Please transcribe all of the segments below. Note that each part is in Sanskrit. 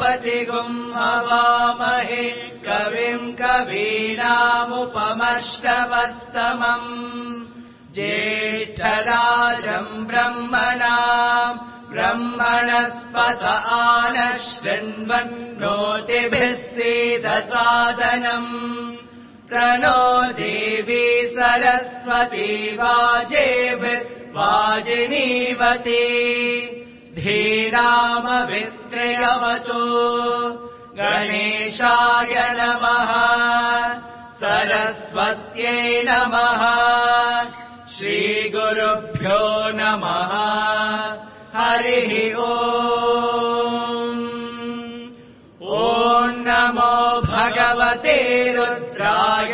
बृहस्पतिगुम् हवामहे कविम् कवीनामुपमश्रवस्तमम् ज्येष्ठराजम् ब्रह्मणस्पत आनः शृण्वन्नोतिभिः सीदसादनम् प्रणो देवी सरस्वती वाजिनीवती धीरामवित्र्यवतु गणेशाय नमः सरस्वत्यै नमः श्रीगुरुभ्यो नमः हरिः ॐ नमो भगवते रुद्राय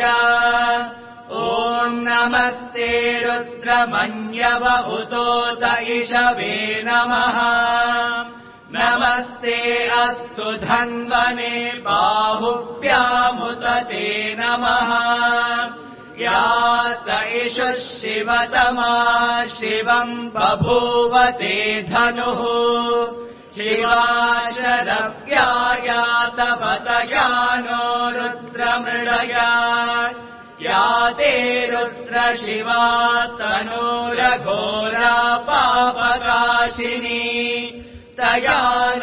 ॐ नमस्ते रुद्रमन्यवहुतोत इषवे नमः नमस्ते अस्तु धन्वने बाहुभ्यामुत ते नमः या त इषु शिवतमा शिवम् बभूवते धनुः शिवा शरव्याया तपतया नो रुद्रमृडया या ते रुद्र शिवा तनूरघोरा पापकाशिनी तया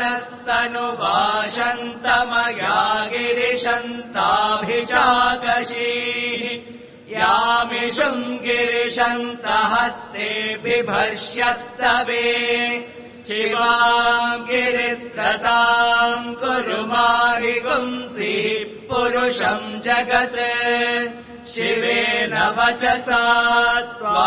नस्तनुवाशन्तमया गिरिशन्ताभिजाकशीः यामिषुम् गिरिशन्तहस्ते बिभर्ष्यस्तवे शिवाम् गिरित्रताम् कुरु माहिगुंसि पुरुषम् जगत् शिवेन वचसा त्वा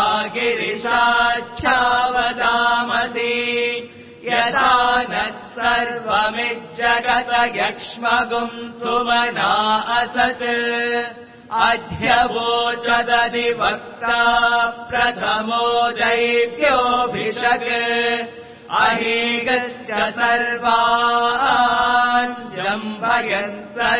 गिरिशाच्छावदामसि यदा नः सर्वमिज्जगत यक्ष्मगुम् सुमना असत् अध्यवोचदधिवक्ता प्रथमो दैव्योऽभिषक् अहीगश्च सर्वान् जम्भयन्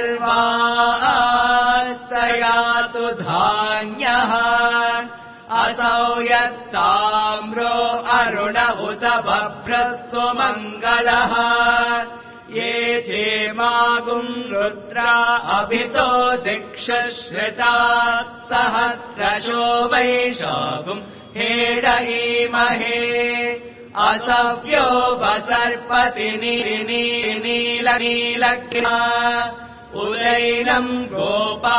सर्वास्तयातु धान्यः असौ यत्ताम्रो अरुण उत बभ्रस्तु मङ्गलः ये चेमागुम् रुद्रा अभितो दिक्षुश्रिता सहस्रशो वैशागुम् हेडयीमहे असव्यो वसर्पति नीलनीलग्ना उदैनम् गोपा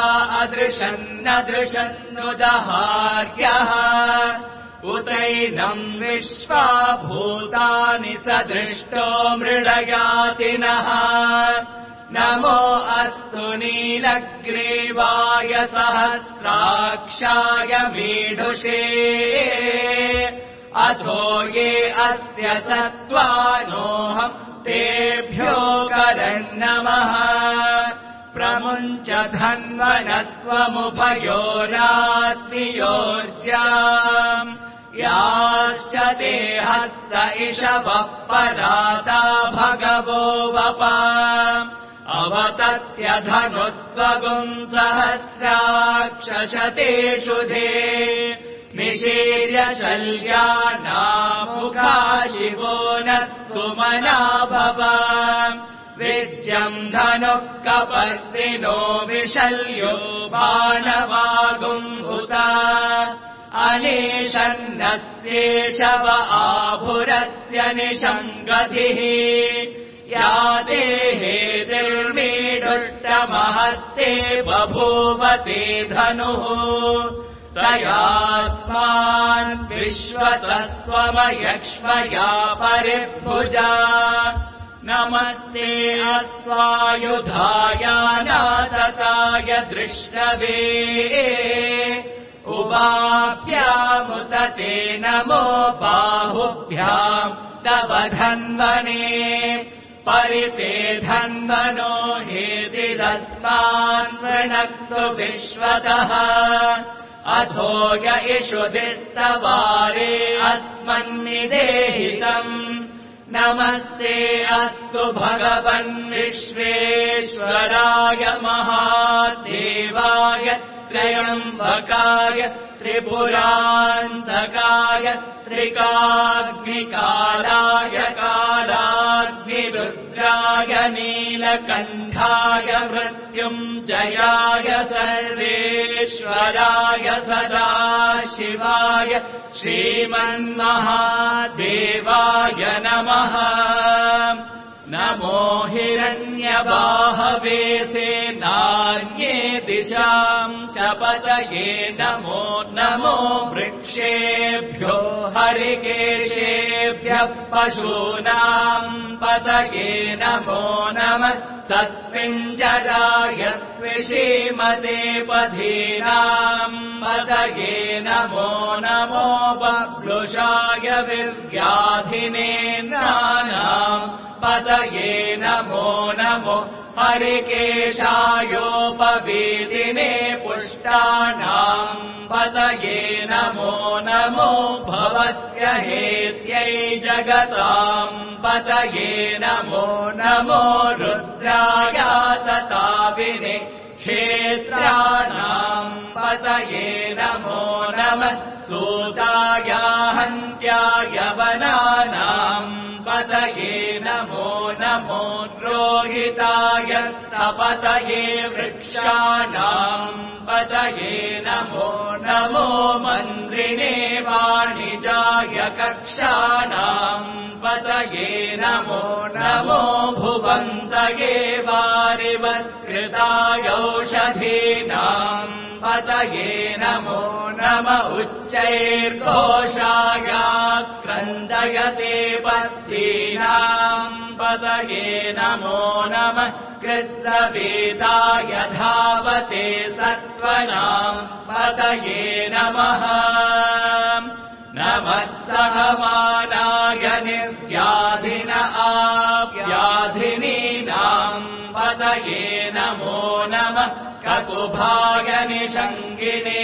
अदृशन्नदृशन्नुदहार्यः उदैनम् विश्वा भूतानि सदृष्टो मृडयातिनः नमो अस्तु नीलग्रीवाय सहस्राक्षाय मीढुषे अथो ये अस्य सत्त्वानोऽहम् तेभ्यो करन्नमः प्रमुञ्च धन्वनस्त्वमुभयोरात्मियोर्ज्याम् याश्च देहस्त इषवः पराता भगवो वपा अवतत्यधनुस्त्वगुम् सहस्राक्षशतेषु धे निशीर्य शल्यानामुखा शिवो नः सुमना भव विद्यम् धनुः कपर्दिनो विशल्यो बाणवागुम्भुता अनेशन्नस्येषव आभुरस्य निषङ्गतिः या देहे निर्मीडुष्टमहस्ते बभूवते धनुः तयात्मान् विश्वतस्त्वमयक्ष्मया परिभुजा नमस्ते अत्वायुधायानातताय दृष्टवे उवाभ्यामुत ते नमो बाहुभ्याम् तव धन्वने परिते धन्वनो हेतिरस्मान् वृणक्तु विश्वतः अथो य इषुधिस्तवारे अस्मन्निदेहितम् नमस्ते अस्तु भगवन् विश्वेश्वराय महादेवाय त्र्यम्बकाय त्रिपुरान्तकाय त्रिकाग्निकालाय कालाग्निरुद्राय रुद्राय नीलकण्ठाय मृत्युञ्जयाय सर्वेश्वराय सदाशिवाय श्रीमन्महादेवाय नमः। नमो हिरण्यबाहवे सेनान्ये दिशाम् च पतये नमो नमो वृक्षेभ्यो हरिकेशेभ्यः पशूनाम् पतये नमो नमः। सत्पिञ्जराय त्विषीमते पथीनाम् पतये नमो नमो बभ्लुषाय विव्याधिनेन्द्राणाम् पतये नमो नमो हरिकेशायोपवीतिने पुष्टानाम् पतये नमो नमो भवस्य हेत्यै जगताम् पतये नमो नमो रुद्राय तताविने क्षेत्राणाम् पतये नमो नमः। सूताय हन्त्याय वनानाम् पतये नमो नमो रोहिताय तपतये वृक्षाणाम् पतये नमो नमो मन्त्रिणे वाणिजाय कक्षाणाम् पतये नमो नमो भुवन्तये वारिवत्कृतायौषधीनाम् पतये नमो नम उच्चैर्घोषाय क्रन्दयते पत्नीनाम् पतये नमो नमः। कृत्सवेताय धावते सत्त्वनाम् पतये नमः। नमः सहमानाय निर्व्याधिन आव्याधिनीनाम् पतये नमो नमः। ककुभाय निषङ्गिने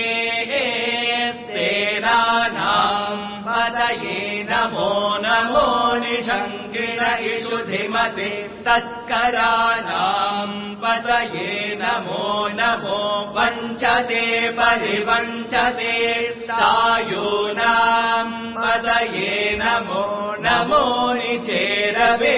सेनानाम् पतये नमो नमो निषङ्गिन इषुधिमते तत्कराणाम् पतये नमो नमो वञ्चते परिवञ्चते सायूनाम् पतये नमो नमो निचेरवे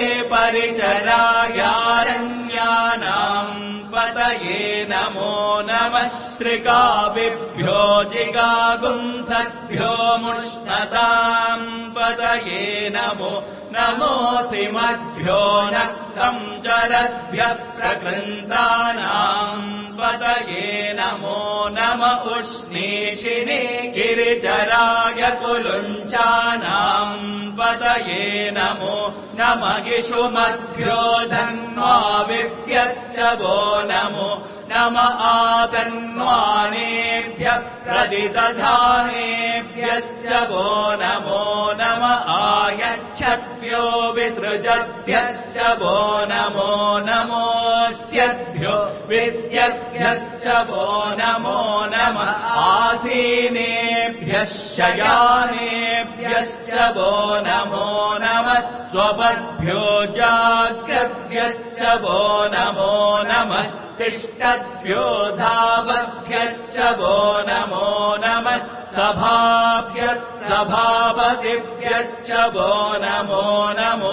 परिचरायारण्यानाम् पतये नमो नमः। श्रिकाभिभ्यो जिगागुंसद्भ्यो मुष्णताम् पतये नमो नमो सिमद्भ्यो नक्तम् चरद्भ्यः प्रकृन्तानाम् पतये नमो नम उष्णीषिणे गिरिचराय कुलुञ्चानाम् पतये नमो नम इषुमद्भ्यो धन्वाविभ्यश्च वो नमो नम आतन्वानेभ्यः प्रदिदधानेभ्यश्च वो नमो नम आयच्छद्भ्यो विसृजद्भ्यश्च वो नमो नमोऽस्यद्भ्यो विद्यद्भ्यश्च वो नमो नम आसीनेभ्यः शयानेभ्यश्च वो नमो नमः। स्वपद्भ्यो जाग्रद्भ्यश्च वो नमो नमः। तिष्ठद्भ्यो धावद्भ्यश्च वो नमो नमः। सभाभ्यः सभापतिभ्यश्च वो नमो नमो।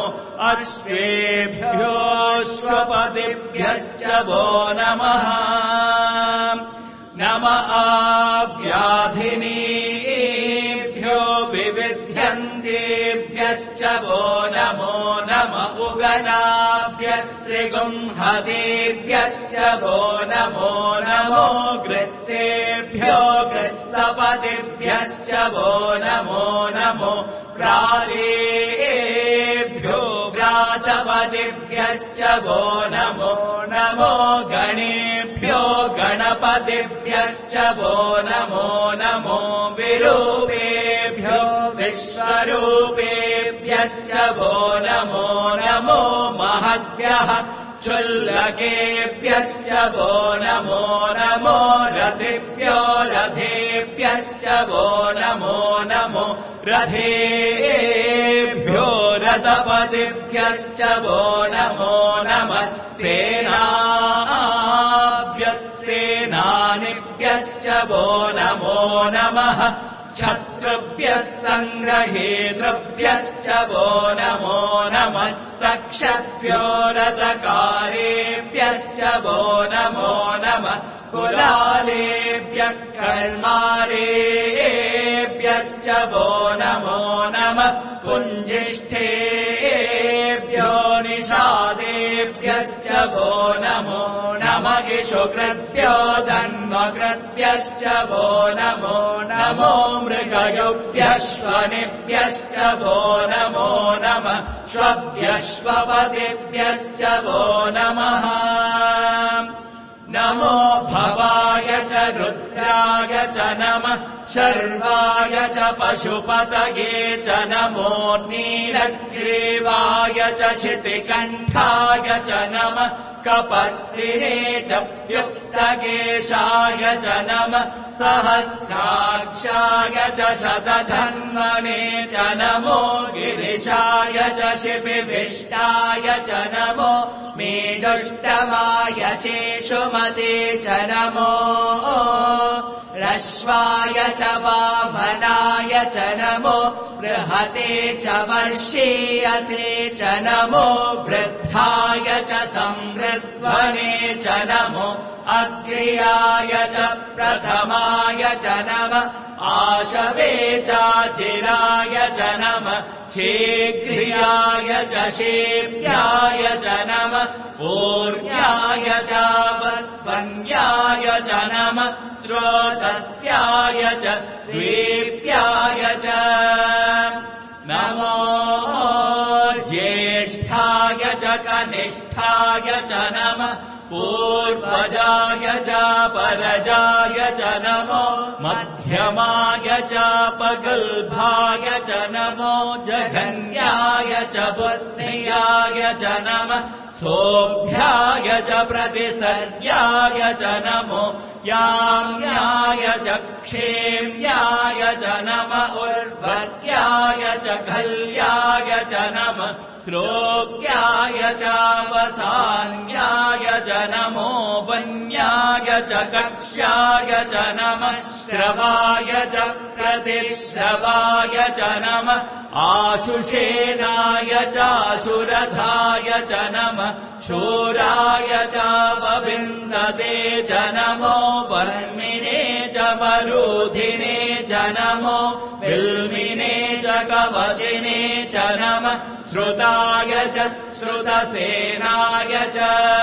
अश्वेभ्योऽश्वपतिभ्यश्च वो नमः। नम आव्याधिनीभ्यो विविध्यन्तेभ्यश्च वो नमो नम उगनाभ्यस्त्रिगुंहतेभ्यश्च वो नमो नमो। गृत्सेभ्यो गृत्सपतिभ्यश्च वो नमो नमो। प्रालेभ्यो व्रातपतिभ्यश्च वो नमो नमो। गणेभ्यो गणपतिभ्यश्च वो नमो नमो। विरूपेभ्यो विश्वरूपेभ्यश्च वो नमो नमो। महद्भ्यः क्षुल्लकेभ्यश्च वो नमो नमो। रथेभ्यो रथेभ्यश्च वो नमो नमो। रथेभ्यो रथपतिभ्यश्च वो नमो नमः। सेनाभ्यः वो नमो नमः। क्षत्रुभ्यः सङ्ग्रहेतृभ्यश्च वो नमो नमः। रक्षद्भ्यो रथकारेभ्यश्च वो नमो नमः कुलालेभ्यः कर्मारेभ्यश्च वो नमो नमः पुञ्जिष्ठेभ्यो निषादेभ्यश्च वो नमो नमः इषुकृभ्यो धन्वकृभ्यश्च वो नमो नमो मृगयुभ्यश्वनिभ्यश्च वो नमो नमः श्वभ्यश्वपतिभ्यश्च वो नमः नमो भवाय च रुद्राय च नमः शर्वाय च पशुपतये च नमो नीलग्रीवाय च शितिकण्ठाय च नमः कपर्दिने च युक्तकेशाय च नमः सहस्राक्षाय च शतधन्वने च नमो गिरिशाय च शिबिविष्टाय च नमो मेदुष्टमाय चेषुमते च नमो रश्वाय च वामनाय च नमो बृहते च वर्षीयते च नमो वृद्धाय च संवृध्वने च नमो अग्र्याय च प्रथमाय च नमः आशवे चाचिराय च नमः शीघ्र्याय च शेभ्याय च नमः ऊर्याय च वस्वन्याय च नमः श्रोतस्याय च द्वीप्याय च नमो ज्येष्ठाय च कनिष्ठाय च नमः पूर्वजाय च परजाय च नमो मध्यमाय च पगल्भाय च नमो जघन्याय च बुद्ध्याय च नमः सोऽभ्याय च प्रतिसर्याय च नमो याम्याय च क्षेम्याय च नमः उर्वर्याय च खल्याय च नमः श्लोक्याय च वसान्याय च नमो वन्याय च कक्ष्याय च नमः श्रवाय च प्रतिश्रवाय च नमः आशुषेनाय चाशुरथाय च नमः शूराय च वविन्दते च नमो वर्मिने च वरूधिने च नमो विल्मिने च कवचिने च नमः श्रुताय च श्रुतसेनाय च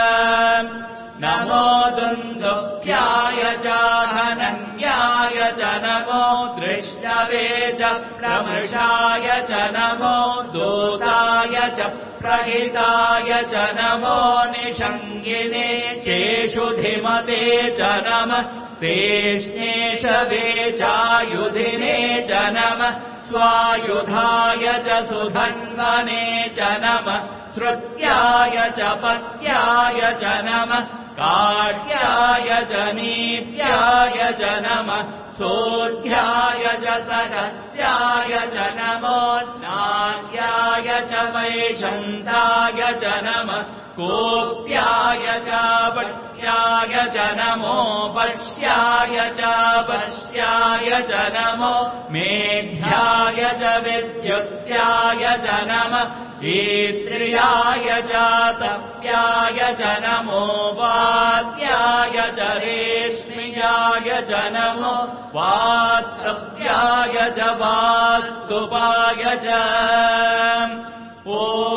नमो दुन्दुभ्याय च हनन्याय च नमो दृष्टवे च प्रमृषाय च नमो दूताय च प्रहिताय च नमो निषङ्गिने चेषुधिमते च नमः तेष्णेशवे चायुधिने च नमः स्वायुधाय च सुधन्वने च नमः श्रुत्याय च पत्याय च नमः काट्याय च नीप्याय च नमः सोऽध्याय च सहस्याय च नमो नाद्याय च वैशन्ताय च नमः कोप्याय च पट्याय च नमो पश्याय च पश्याय च नमो मेध्याय च विद्युत्याय च नमः ईत्र्याय च तप्याय च नमो वात्याय च रेश्म्याय च नमो वास्तव्याय च वास्तुपाय च ॐ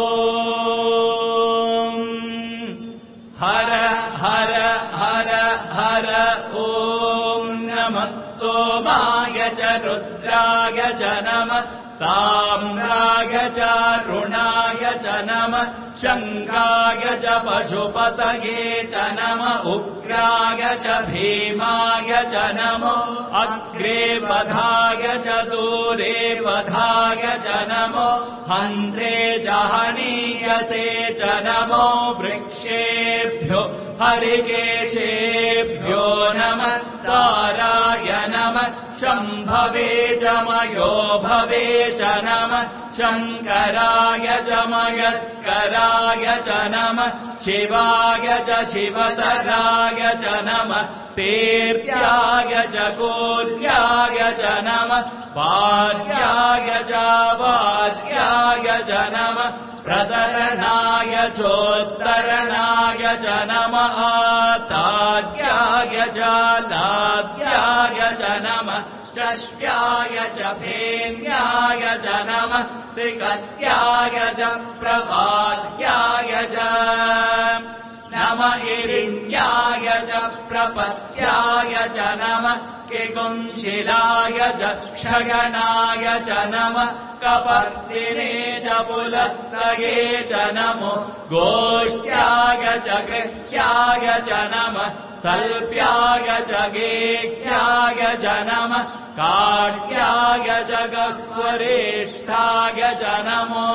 हर हर हर हर ॐ नमः सोमाय च रुद्राय च नमः साम्राय च रुणाय च नमः शङ्काय च पशुपतये च नमः उग्राय च भीमाय च नमो अग्रे वधाय च दूरे वधाय च नमो हन्त्रे च हनीयसे च नमो वृक्षेभ्यो हरिकेशेभ्यो नमस्काराय नमः शम्भवे च मयो भवे च नमः शङ्कराय च मयस्कराय च नमः शिवाय च शिवतराय च नमः तीर्थ्याय च कूर्याय च नमः वार्याय च वार्याय च नमः प्रतरणाय चोत्तरणाय च नमः तार्याय च लाभ्याय च नमः षष्ट्याय च फेन्याय च नमः श्रीकत्याय च प्रभात्याय च नमः हिरण्याय च प्रपत्याय च नमः किकुंशिलाय च क्षयनाय च नमः कपर्दिने च पुलस्तये च नमो गोष्ठ्याय च गृह्याय च नमः सल्प्याय च गेह्याय च नमः काढ्याय च गह्वरेष्ठाय च नमो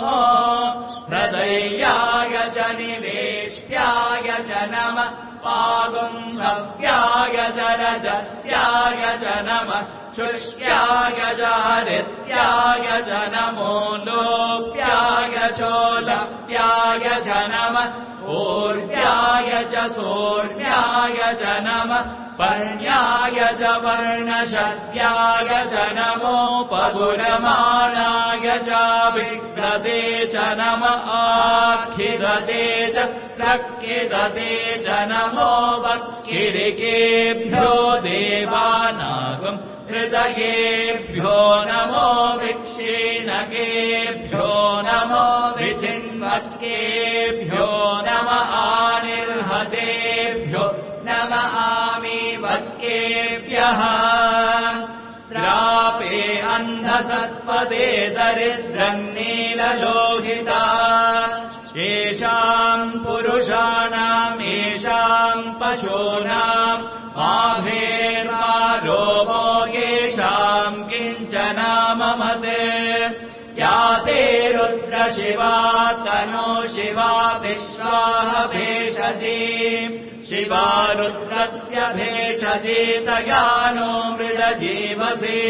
हृदयाय च निवेष्ट्याय च नमः पागुंसव्याय च रजस्याय च नमः शुष्याय च हरित्याय च नमो लोप्याय चोलप्याय च नमः ऊर्ध्याय च सोर्ध्याय च नमः पर्ण्याय च वर्णशद्याय च नमो पगुरमाणाय च विग्रते च नमः आखिरते च प्रक्षिरते च नमो वक्किरिकेभ्यो देवानागम् हृदयेभ्यो नमो विक्षीणकेभ्यो नमो विचिन्वक्केभ्यो नमः आनिर्हतेभ्यो नमः आमीवक्केभ्यः द्रापे अन्धसत्पदे दरिद्रम् नीललोहिता येषाम् पुरुषाणाम् येषाम् पशूनाम् आभेर्वारोमो येषाम् किञ्चनाममते या ते रुद्रशिवा तनो शिवा विश्वाः भेषजी शिवा रुद्रस्य भेषजी तया नो मृडजीवसे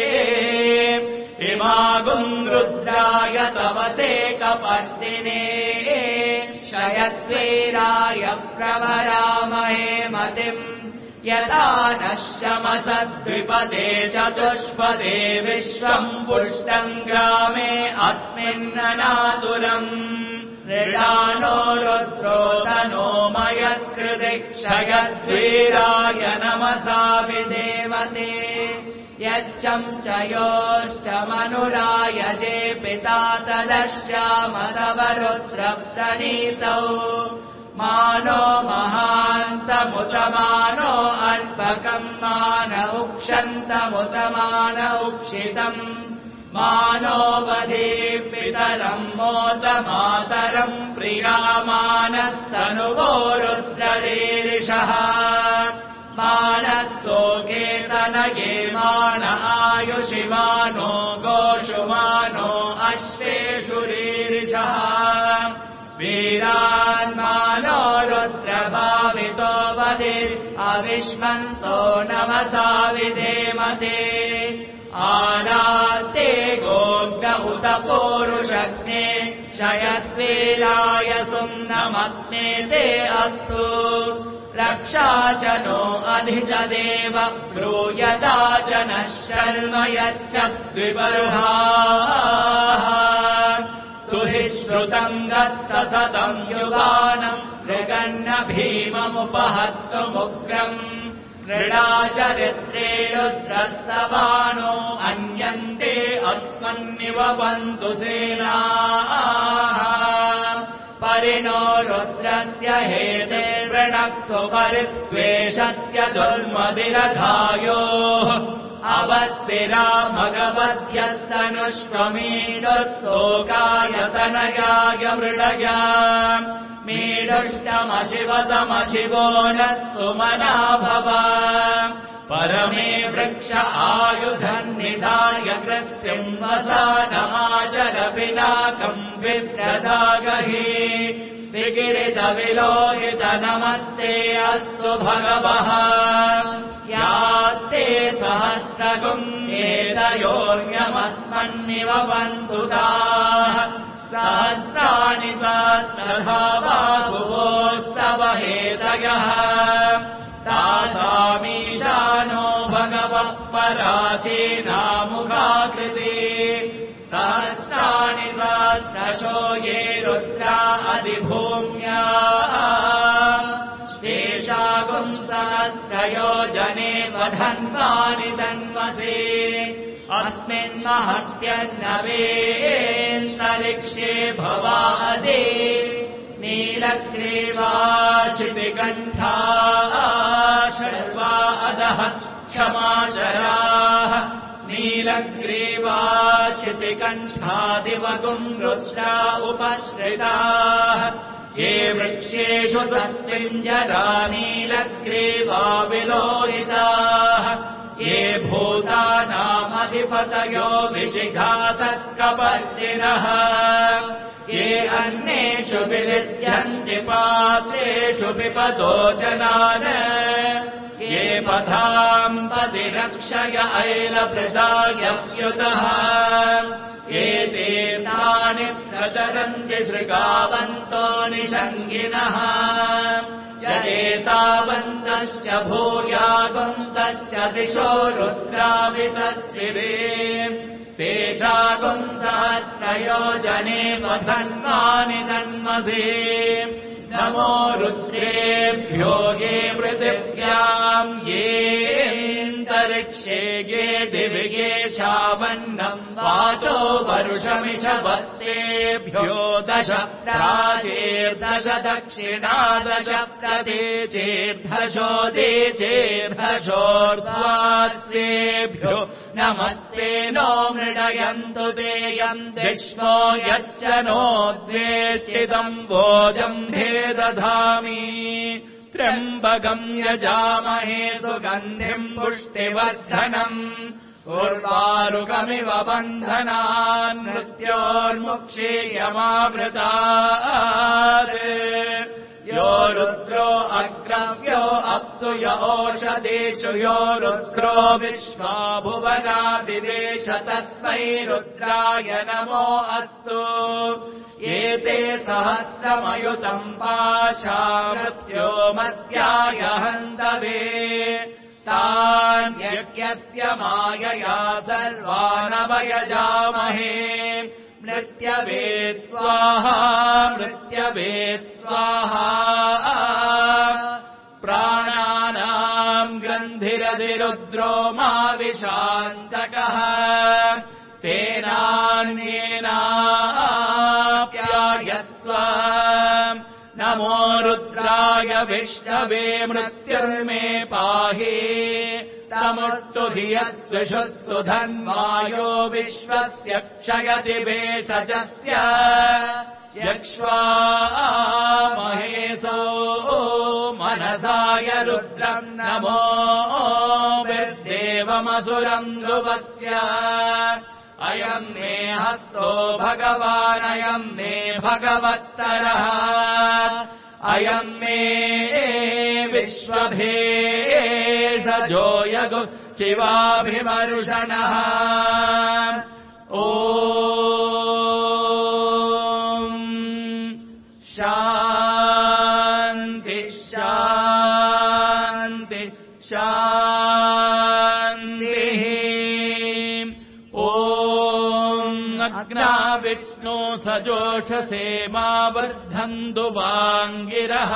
इमागुम् रुद्राय तवसे कपर्दिने शयद्वीराय प्रवरामहे मतिम् यथा नः शमसद्विपदे चतुष्पदे विश्वम् पुष्टम् ग्रामे अस्मिन्ननातुलम् ऋडानो रुद्रो तनो मयत्कृति क्षयद्वीराय नमसा विदेवते यच्चम् च योश्च मनुरायजे पिता तदश्यामतव रुद्रप्रणीतौ मानो महान्तमुतमानो अर्पकम् मान उक्षन्तमुतमान उक्षितम् मानो वधे पितरम् मोदमातरम् प्रियामानस्तनुवो रुद्ररीरिषः मानत्तोकेतनये मान आयुषिमानो गोषुमानो अश्वेषु रीरिषः वीरान्मानो रुद्रभावितो वधिर् अविष्मन्तो नमसा विधेमते आरात्ते गोग्ध उत पूरुषग्ने शयद्वीराय सुम्नमग्ने ते अस्तु रक्षा च नो अधि च देव ब्रूयता च नः शर्म यच्च द्विबर्हाः सुहि श्रुतम् गत्तसतम् युवानम् मृगन्न भीममुपहत्तुमुग्रम् मृडाचरित्रे रुद्रस्तवानो अन्यन्ते अस्मन्निवपन्तु सेनाः परिणो रुद्रस्य हेतेर्वृणक्तु परिद्वेषस्य दुर्मदिरधायोः अवत्तिरा भगवद्यस्तनुष्वमीडुस्तोकायतनयाय मृडया मीडुष्टमशिवतमशिवो न सुमना भव परमे वृक्ष आयुधन्निधाय कृत्यम् वसानमाचर पिनाकम् विप्रदागहि विगिरितविलोहित नमस्ते अस्तु भगवः यात्ते सहस्रगुम् एतयोर्यमस्मन्निवपन्तु ताः सहस्राणि तथा बाहुवोस्तव हेतयः तासामीशानो भगवः पराचीनामुखाकृति सहस्राणि तत्रशो ये रुद्रा अधिभूम्या तेषागुम् सहस्रयोजने वधन्वानि तन्वसे अस्मिन्महत्यन्नवेन्तरिक्षे भवादे नीलग्रीवाशितिकण्ठा शर्वा अधः क्षमाचराः नीलग्रीवाशितिकण्ठादिवगुम् रुद्रा उपश्रिताः ये वृक्षेषु सत्पिञ्जरा नीलग्रीवा विलोहिताः ये भूतानामधिपतयो विशिखासत्कपर्दिनः ये अन्येषु विविध्यन्ति पात्रेषु विपदोचनान् ये पथाम् पदिरक्षय ऐलभृदायव्युतः ये तीर्थानि प्रचरन्ति शृगावन्तो निषङ्गिनः यदेतावन्तश्च भूयागुन्तश्च दिशो रुद्रावितत्तिरे तेषागुम् सहस्रयोजने वधन्वानि तन्मसे नमो रुद्रेभ्यो ये पृथिव्याम् येऽन्तरिक्षे ये दिवि ये शावन्नम् वातो वरुषमिषवत्तेभ्यो दश प्राचेर्दश दक्षिणादश प्रदेचेर्धशो देचेर्धशोर्ध्वास्तेभ्यो नमस्ते नो मृडयन्तु तेयम् विश्वो यश्च नोद्वेष्टितम् भोजम्भे दधामि त्र्यम्बकम् यजामहे सुगन्धिम् पुष्टिवर्धनम् उर्वारुकमिव बन्धनान् मृत्योर्मुक्षीयमामृतात् यो रुद्रो अग्रव्यो अप्सु य ओषधेषु यो रुद्रो विश्वा भुवनादिदेश तस्मै रुद्राय नमो अस्तु एते सहस्रमयुतम् पाशा मृत्यो मध्याय हन्तवे तान्यज्ञस्य मायया सर्वानवयजामहे मृत्यवे स्वाहा मृत्यवे स्वाहा प्राणानाम् ग्रन्थिरधिरुद्रो माविशान्तकः तेनान्येनाप्यायस्व नमो रुद्राय विष्णवे मृत्युर्मे पाहि तमुस्तु हि यत्स्विषुस्तु धन्वायो विश्वस्य क्षयति भेषजस्य यक्ष्वा महेशो मनसाय रुद्रम् नमो विद्देवमसुरम् ध्रुवस्य अयम् मे हस्तो भगवानयम् मे भगवत्तरः अयम् मे विश्वभेषजो यगु शिवाभिमर्शनः ॐ शान्ति शान्ति शान्तिः ॐ अग्ना विष्णो सजोषसे मा वर्धन्तु वाङ्गिरः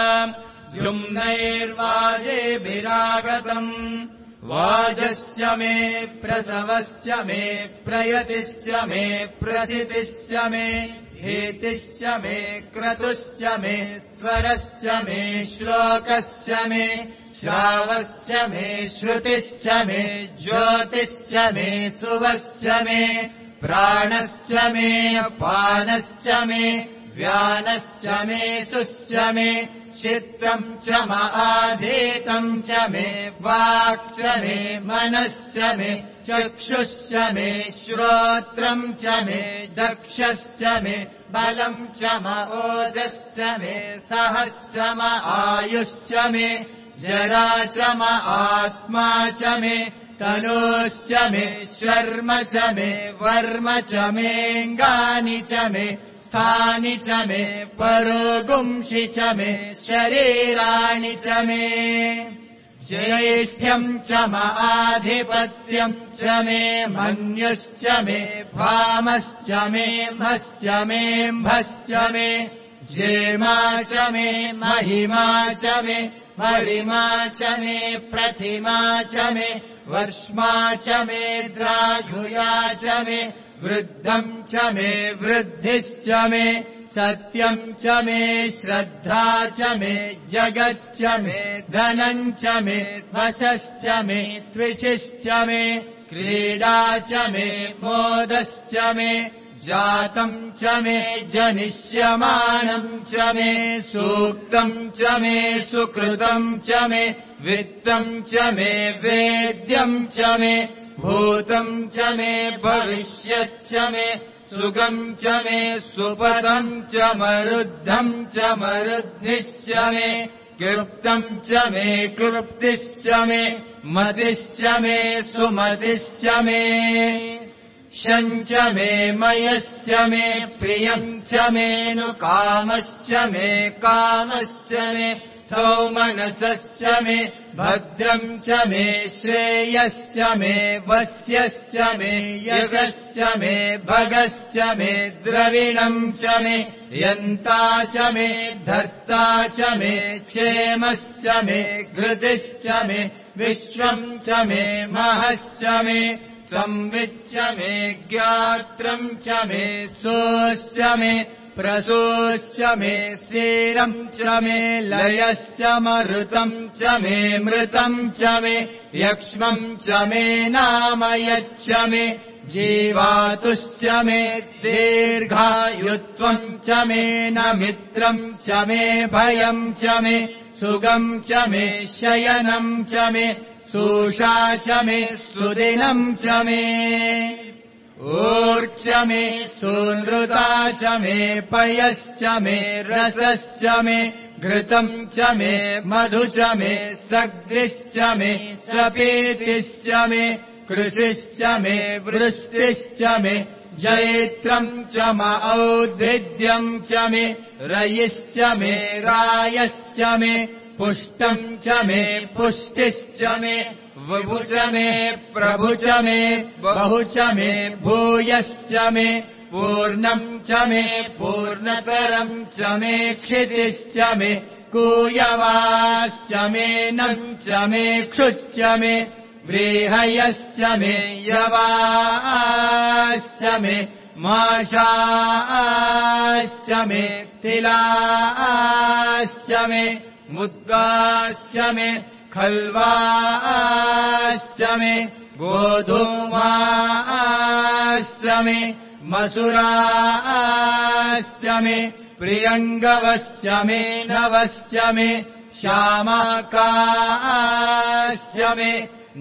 द्युम्नैर्वाजेभिरागतम् वाजस्य मे प्रसवस्य मे प्रयतिश्च मे प्रचितिश्च मे हेतिश्च मे क्रतुश्च मे स्वरश्च मे श्लोकश्च मे श्रावश्च मे श्रुतिश्च मे ज्योतिश्च मे सुवश्च मे प्राणश्च मे पानश्च मे व्यानश्च मे सुश्च मे चित्तम् च महाधीतम् च मे वाक् च मे मनश्च मे चक्षुश्च मे श्रोत्रम् च मे चक्षश्च मे बलम् च ओजश्च मे सहश्च आयुश्च मे जरा च आत्मा च मे तनोश्च मे शर्म च मे वर्म च मेऽङ्गानि च मे स्थानि च मे परोगुंषि च मे शरीराणि च मे ज्येष्ठ्यम् च आधिपत्यम् च मे मन्युश्च मे भामश्च मे भश्च मेऽम्भश्च मे जेमा च मे महिमा च मे वरिमा च मे प्रतिमा च मे वर्ष्मा च मे द्राघुया च मे वृद्धम् च मे वृद्धिश्च मे सत्यम् च मे श्रद्धा च मे जगच्च मे धनम् च मे वशश्च मे त्विषिश्च मे क्रीडा च मे मोदश्च मे जातम् च मे जनिष्यमानम् च मे सूक्तम् च मे सुकृतम् च मे वित्तम् च मे वेद्यम् च मे भूतम् च मे भविष्यच्च मे सुगम् च मे सुपदम् च मरुद्धम् च मरुद्धिश्च मे कृप्तम् च मे कृप्तिश्च मे मतिश्च मे सुमतिश्च मे शञ्च मे मयश्च मे प्रियम् च मेऽनुकामश्च मे कामश्च मे सौमनसश्च मे भद्रम् च मे श्रेयश्च मे वस्यश्च मे यगश्च मे भगश्च मे द्रविणम् च मे यन्ता च मे धर्ता च मे क्षेमश्च मे घृतिश्च मे विश्वम् च मे महश्च मे संविच्च मे ज्ञात्रम् च मे सोश्च मे प्रसोश्च मे स्थिरम् च मे लयश्च मरुतम् च मे मृतम् च मे यक्ष्मम् च मे नामयच्च मे जीवातुश्च मे दीर्घायुत्वम् च मे न मित्रम् च मे भयम् च मे सुगम् च मे शयनम् च मे सूषा च मे सुदिनम् च मे ऊर्च मे सूनृता च मे पयश्च मे रसश्च मे घृतम् च मे मधु च मे सग्धिश्च मे सपीतिश्च मे कृषिश्च मे वृष्टिश्च मे जैत्रम् च औद्भिद्यम् च मे रयिश्च मे रायश्च मे पुष्टम् च मे पुष्टिश्च मे विभु च मे प्रभु च मे बहु च मे भूयश्च मे पूर्णम् च मे पूर्णतरम् च मे क्षितिश्च मे कूयवाश्च मे नम् च मे क्षुश्च मे व्रीहयश्च मे यवाश्च मे माशाश्च मे तिलाश्च मे मुद्गाश्च मे खल्वाश्च मे गोधूमाश्च मे मसुराश्च मे प्रियङ्गवश्च मे नवश्च मे श्यामाकाश्च मे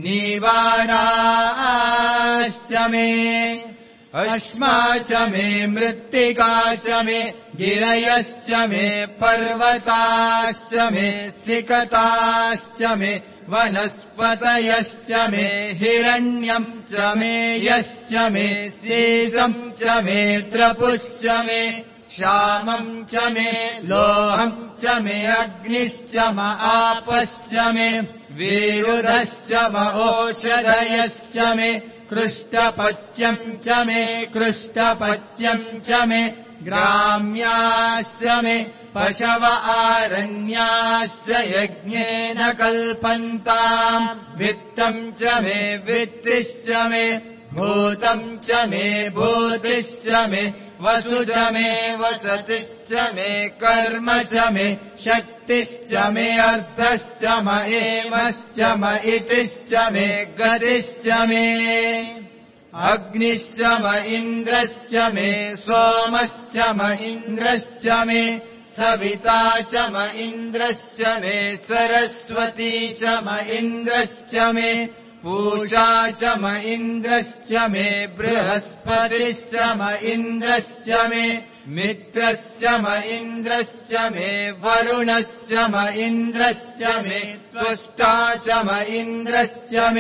नीवाराश्च मे अश्मा च मे मृत्तिका च मे गिरयश्च मे पर्वताश्च मे सिकताश्च मे वनस्पतयश्च मे हिरण्यम् च मे यश्च मे सीसम् च मे त्रपुश्च मे श्यामम् च मे लोहम् च मे अग्निश्च म आपश्च मे विरुधश्च म ओषधयश्च मे कृष्टपच्यम् च मे कृष्टपच्यम् च मे ग्राम्याश्च मे पशव आरण्याश्च यज्ञेन कल्पन्ताम् वित्तम् च मे वित्तिश्च मे भूतम् च मे भूतिश्च मे वसु च मे वसतिश्च मे कर्म च मे शक्तिश्च मे अर्थश्च म एमश्च म इतिश्च मे गतिश्च मे अग्निश्च म इन्द्रश्च मे सोमश्च म इन्द्रश्च मे सविता च म इन्द्रश्च मे सरस्वती च म इन्द्रश्च मे पूषा च म इन्द्रश्च मे बृहस्पतिश्च म इन्द्रश्च मे मित्रश्च म इन्द्रश्च मे वरुणश्च म इन्द्रश्च मे त्वष्टा च म इन्द्रश्च मे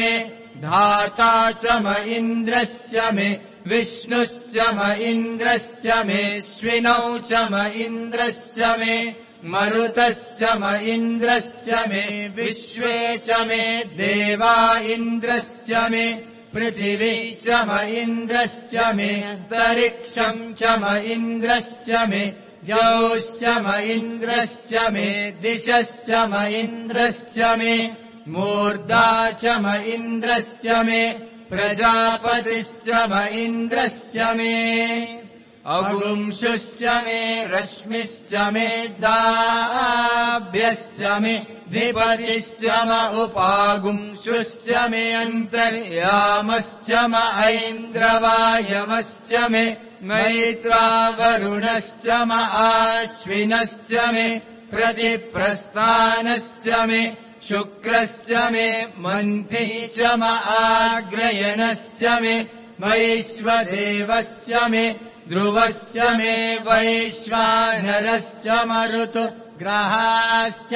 धाता च म इन्द्रश्च मे विष्णुश्च म इन्द्रश्च मे श्विनौ च म इन्द्रश्च मे मरुतश्च म इन्द्रश्च मे विश्वे च मे देवा इन्द्रश्च मे पृथिवी च म इन्द्रश्च मे अन्तरिक्षम् च म इन्द्रश्च मे द्यौश्च म इन्द्रश्च मे दिशश्च म इन्द्रश्च मे मूर्धा च म इन्द्रश्च मे प्रजापतिश्च म इन्द्रश्च मे अगुंशुश्च मे रश्मिश्च मे दाभ्यश्च मे धिपतिश्च म उपागुंशुश्च मे अन्तर्यामश्च म ऐन्द्रवायमश्च मे मैत्रावरुणश्च म आश्विनश्च मे प्रतिप्रस्थानश्च मे शुक्रश्च मे मन्त्री च म आग्रयणश्च मे वैश्वदेवश्च मे ध्रुवश्च मे वैश्वानरश्च मरुतु ग्रहाश्च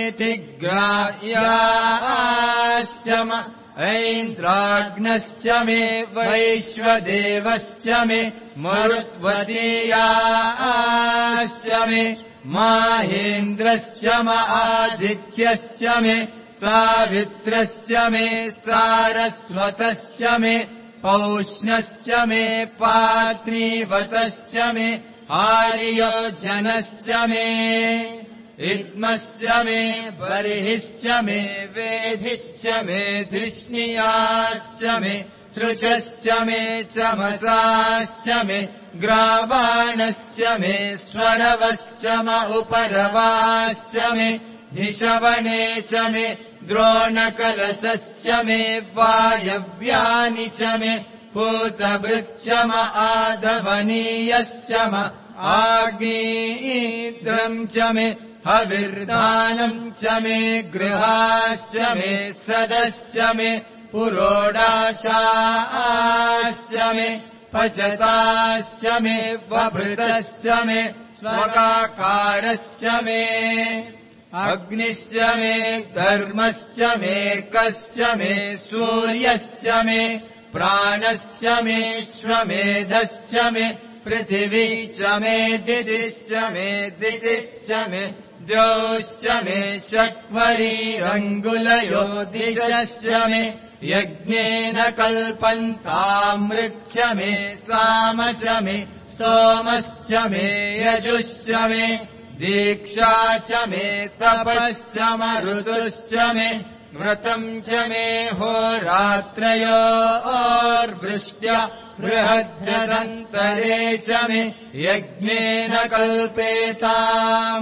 मेऽतिग्राह्याश्च म ऐन्द्राग्नश्च मे वैश्वदेवश्च मे मरुत्वतीयाश्च मे माहेन्द्रश्च म आदित्यश्च मे सावित्रश्च मे सारस्वतश्च मे पौष्णश्च मे पात्नीवतश्च मे आर्योजनश्च मे इद्मश्च मे बर्हिश्च मे वेधिश्च मे धृष्णियाश्च मे सृचश्च मे चमसाश्च मे ग्रावाणश्च मे स्वरवश्च म उपरवाश्च मे धिषवणे च मे द्रोणकलशश्च मे वायव्यानि च मे पूतभृच्च म आदवनीयश्च म आग्नेयीन्द्रम् च मे हविर्दानम् च मे गृहाश्च मे सदश्च मे पुरोडाशाश्च मे पचताश्च मे वभृतश्च मे स्वकाकारश्च मे अग्निश्च मे धर्मश्च मेऽर्कश्च मे सूर्यश्च मे प्राणश्च मे श्वमेधश्च मे पृथिवी च मे दितिश्च मे दितिश्च मे द्यौश्च मे शक्वरीरङ्गुलयो दिशश्च मे यज्ञेन कल्पन्तामृक्ष मे साम च मे स्तोमश्च मे यजुश्च मे दीक्षा च मे तपश्च म ऋतुश्च मे व्रतम् च मे होरात्रयोर्वृष्ट्या बृहद्रदन्तरे च मे यज्ञेन कल्पेताम्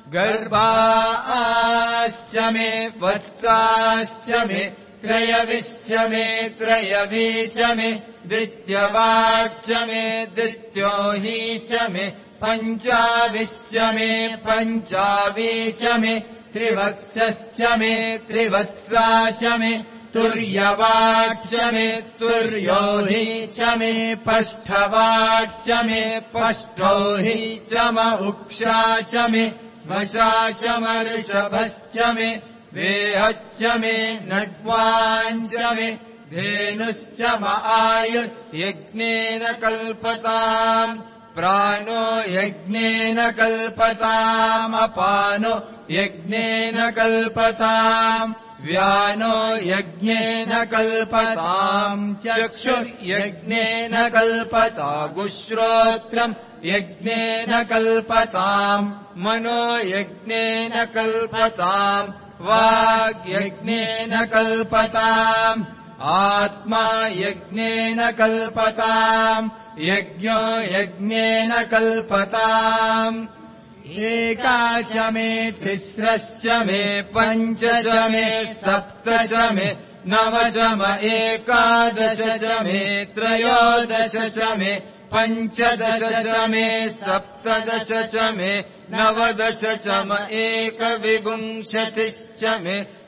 गर्भाश्च मे वत्साश्च मे त्रयविश्च मे त्रयवी च मे द्वितीयवाक् च मे द्वितीयोही च मे पञ्चाविश्च मे पञ्चावी च मे त्रिवत्सश्च मे त्रिवत्सा च मे तुर्यवाक् च मे तुर्योही च मे पष्ठवाक् च मे पष्ठोही च म उक्षा च मे वशा च म ऋषभश्च मे वेहच्च मे नड्वाञ्च मे धेनुश्च म आयुर्यज्ञेन कल्पताम् प्राणो यज्ञेन कल्पताम् अपानो यज्ञेन कल्पताम् व्यानो यज्ञेन कल्पताम् चक्षुर्यज्ञेन कल्पतागुश्रोत्रम् यज्ञेन कल्पताम् मनो यज्ञेन कल्पताम् वाग्यज्ञेन कल्पताम् आत्मा यज्ञेन कल्पताम् यज्ञो यज्ञेन कल्पताम् एकाच मे तिस्रश्च मे पञ्च च मे सप्त च मे नव च म एकादश च मे त्रयोदश च मे पञ्चदश च मे सप्तदश च मे नवदश च म एकविंशतिश्च मे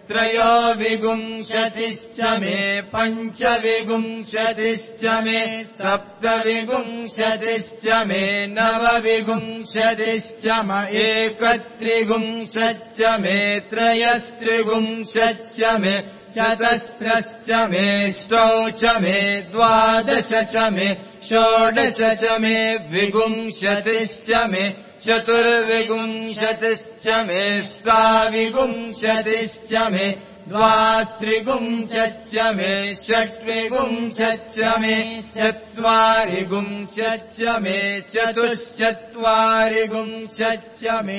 त्रयोविंशतिश्च मे पञ्चविंशतिश्च मे सप्तविंशतिश्च मे नवविंशतिश्च मे एकत्रिंशच्च मे त्रयस्त्रिंशच्च मे चतस्रश्च मे ष्टौच मे द्वादश च मे षोडश च मे विंशतिश्च मे चतुर्विंशतिश्च मे ष्टाविंशतिश्च मे द्वात्रिंशच्च मे षट्विंशच्च मे चत्वारिंशच्च मे चतुश्चत्वारिंशच्च मे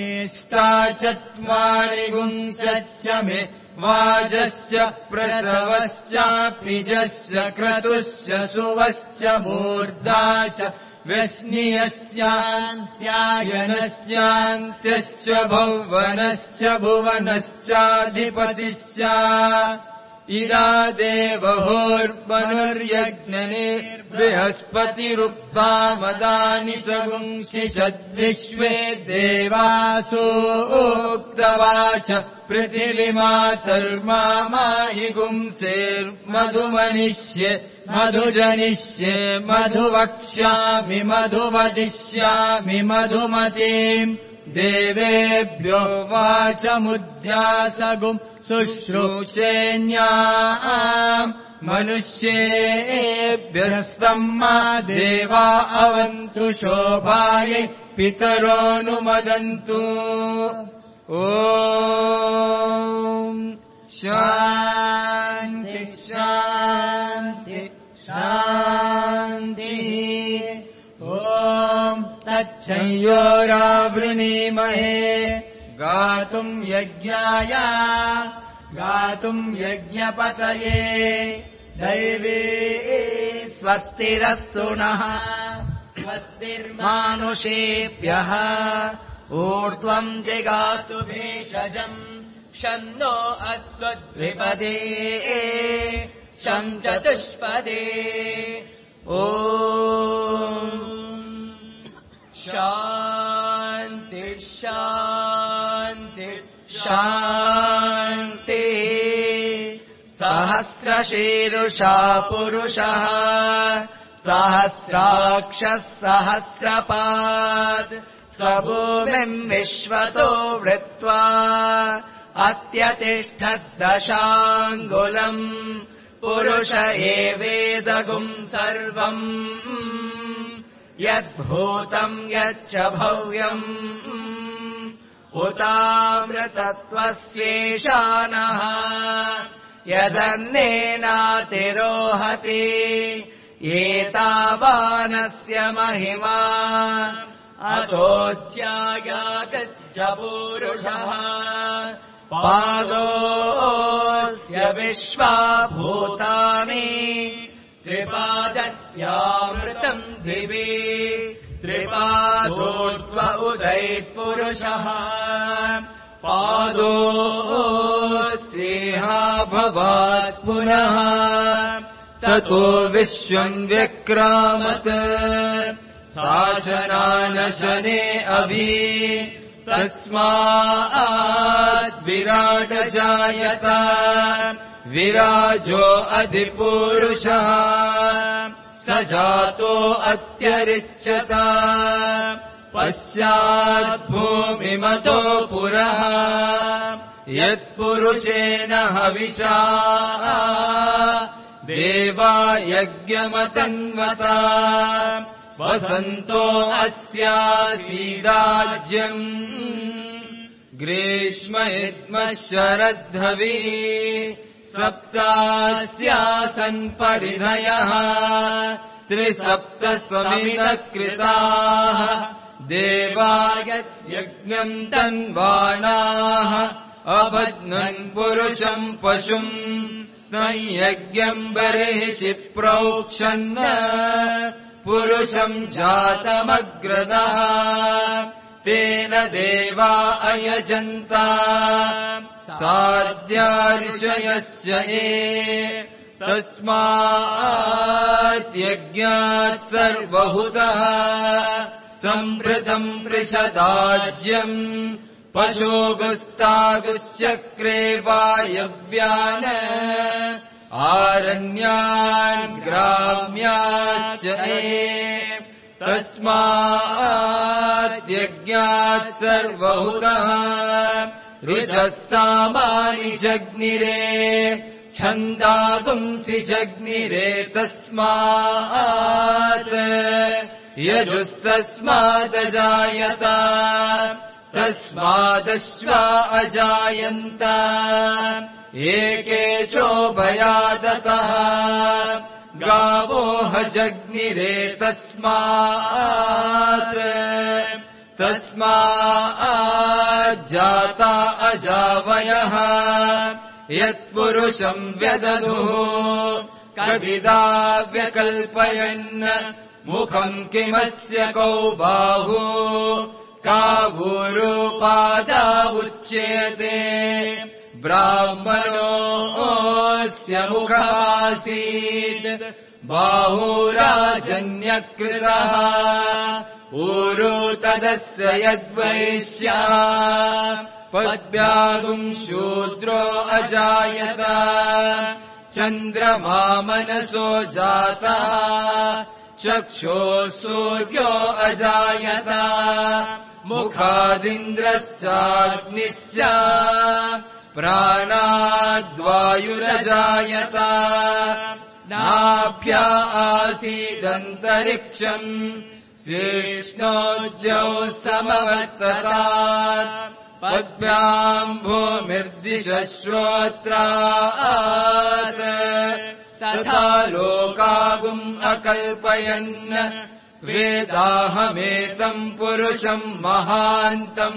ष्टाचत्वारिंशच्च मे वाजश्च प्रसवश्च पिजश्च क्रतुश्च सुवश्च मूर्धा च व्यस्नियश्चान्त्यायनश्चान्त्यश्च भुवनश्च भुवनश्चाधिपतिश्च इरादेवहोर्मनुर्यज्ञने बृहस्पतिरुक्ता वदानि सगुंसिषद्विश्वे देवासोक्तवाच पृथिवीमातर्माहि गुंसेर्मधुमनिष्ये मधुजनिष्ये मधुवक्ष्यामि मधुवदिष्यामि मधुमतीम् देवेभ्यो वाचमुद्यासगुम् शुश्रूषेण्याम् मनुष्येभ्यस्तम् मा देवा अवन्तु शोभायै पितरोऽनुमदन्तु ॐ शान्ति शान्ति शान्तिः ॐ तच्छंयोरावृणीमहे गातुम् यज्ञाय गातुम् यज्ञपतये दैवी स्वस्तिरस्तु नः स्वस्तिर्मानुषेभ्यः ऊर्ध्वम् जिगातु भेषजम् शन्नो अस्त्वद्विपदे शं चतुष्पदे ॐ शान्ति शान्ति शान्ति सहस्रशीरुषा पुरुषः सहस्राक्षः सहस्रपात् स भूमिम् विश्वतो वृत्वा अत्यतिष्ठद्दशाङ्गुलम् पुरुष एवेदगुम् सर्वम् यद्भूतम् यच्च भव्यम् उतामृतत्वस्येषानः यदन्नेनातिरोहति एतावानस्य महिमा अतोऽध्यायातश्च पूरुषः पादोऽस्य विश्वाभूतानि त्रिपादस्यामृतम् दिवि त्रिपादोर्ध्व उदैत्पुरुषः पादोऽस्येहाभवात् पुनः ततो विश्वम् व्यक्रामत् शासनानशने अभि तस्मात् विराट जायत विराजो अधिपुरुषः स जातो अत्यरिच्यत पश्चात् भूमिमतो पुरः यत्पुरुषेण हविषा देवा यज्ञमतन्वता वसन्तो अस्यासीदाज्यम् ग्रीष्म इद्मः शरद्धवी सप्तास्यासन् परिधयः त्रिसप्तस्वमितकृताः देवा यज्ञम् तन्वाणाः अबध्नन् पुरुषम् पशुम् तम् यज्ञम् बर्हिषि प्रोक्षन् पुरुषम् जातमग्रदः तेन देवा अयजन्ता साध्यार्षयस्य ये तस्मात् यज्ञात् सर्वहुतः सम्भृतम् पृषदाज्यम् पशोगुस्तागुश्चक्रे वायव्यान् आरण्यान् ग्राम्याश्च तस्मात् यज्ञात् सर्वहुतः ऋचः सामानि जग्निरे छन्दागुंसि जग्निरे तस्मात् यजुस्तस्मादजायत तस्मादश्वा अजायन्त एके चोभयादतः गावोह जग्निरे तस्मात् जाता अजावयः यत्पुरुषम् व्यदधुः कविदा व्यकल्पयन् मुखम् किमस्य कौ बाहु कावूरुपादा उच्यते ब्राह्मणोऽस्य मुखमासीत् बाहुराजन्यकृतः ऊरु तदस्य यद्वैश्या पद्भ्यागुम् शूद्रो अजायत चन्द्रमा मनसो जातः चक्षुः सूर्यो अजायत मुखादिन्द्रश्चाग्निश्च प्राणाद्वायुरजायत नाभ्या आसीदन्तरिक्षम् श्रीष्णोद्यौ समवर्ततात् पद्भ्याम् भूमिर्दिशः श्रोत्रात् तथा लोकागुम् अकल्पयन् वेदाहमेतम् पुरुषम् महान्तम्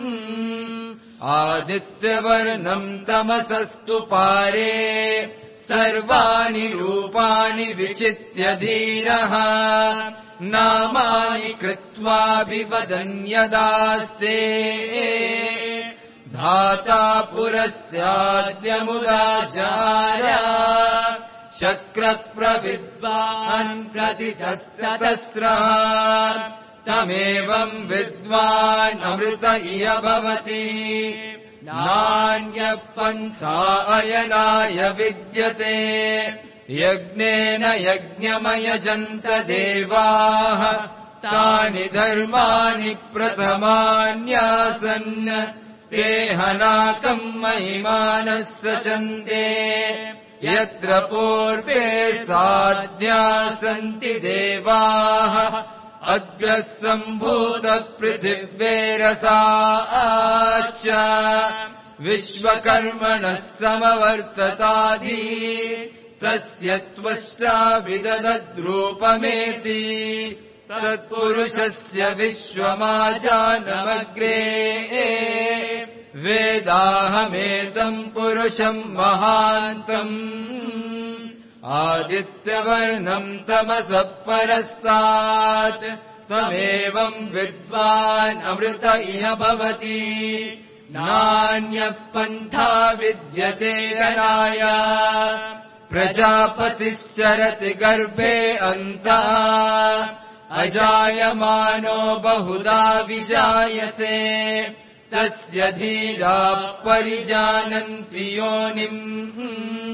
आदित्यवर्णम् तमसस्तु पारे सर्वाणि रूपाणि विचित्य धीरः नामानि कृत्वाभिवदन्यदास्ते धाता पुरस्याद्यमुदाचार शक्रप्रविद्वान् प्रतिशतस्रः तमेवम् विद्वान् अमृत इह भवति नान्यः पन्था अयनाय विद्यते यज्ञेन यज्ञमयजन्त देवाः तानि धर्माणि प्रथमान्यासन् ते हनाकम् महिमानः सचन्ते यत्र पूर्वे साध्या सन्ति देवाः अद्य सम्भूतपृथिव्यैरसाच्च विश्वकर्मणः समवर्ततादि तस्य त्वष्टा विदधद्रूपमेति तत्पुरुषस्य विश्वमाजानमग्रे वेदाहमेतम् पुरुषम् महान्तम् आदित्यवर्णम् तमसः परस्तात् तमेवम् विद्वान् अमृत इह भवति नान्यः पन्था विद्यते अनाय प्रजापतिश्चरति गर्भे अन्तः अजायमानो बहुधा विजायते तस्य धीराः परिजानन्ति योनिम्